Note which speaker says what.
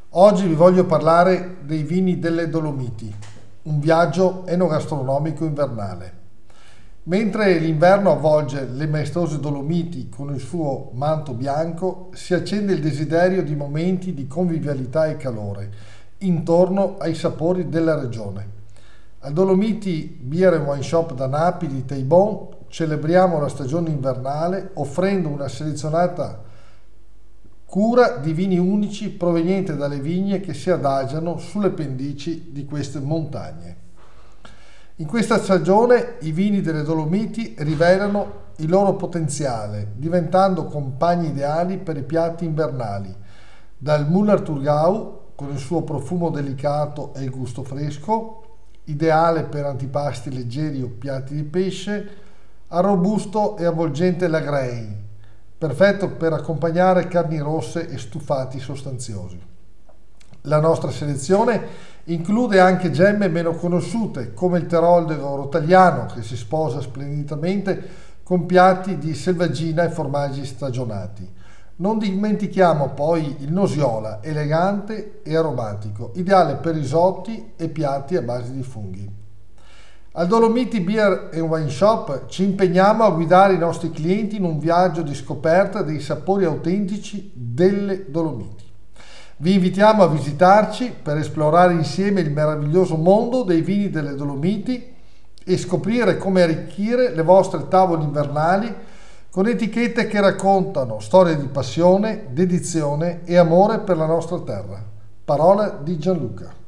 Speaker 1: Oggi vi voglio parlare dei vini delle Dolomiti, un viaggio enogastronomico invernale. Mentre l'inverno avvolge le maestose Dolomiti con il suo manto bianco, si accende il desiderio di momenti di convivialità e calore intorno ai sapori della regione. Al Dolomiti Beer and Wine Shop da Napoli di Teibon celebriamo la stagione invernale offrendo una selezionata cura di vini unici provenienti dalle vigne che si adagiano sulle pendici di queste montagne. In questa stagione i vini delle Dolomiti rivelano il loro potenziale, diventando compagni ideali per i piatti invernali, dal Müller-Thurgau con il suo profumo delicato e il gusto fresco, ideale per antipasti leggeri o piatti di pesce, al robusto e avvolgente Lagrein, perfetto per accompagnare carni rosse e stufati sostanziosi. La nostra selezione include anche gemme meno conosciute, come il Teroldego Rotagliano, che si sposa splendidamente con piatti di selvaggina e formaggi stagionati. Non dimentichiamo poi il Nosiola, elegante e aromatico, ideale per risotti e piatti a base di funghi. Al Dolomiti Beer and Wine Shop ci impegniamo a guidare i nostri clienti in un viaggio di scoperta dei sapori autentici delle Dolomiti. Vi invitiamo a visitarci per esplorare insieme il meraviglioso mondo dei vini delle Dolomiti e scoprire come arricchire le vostre tavole invernali con etichette che raccontano storie di passione, dedizione e amore per la nostra terra. Parola di Gianluca.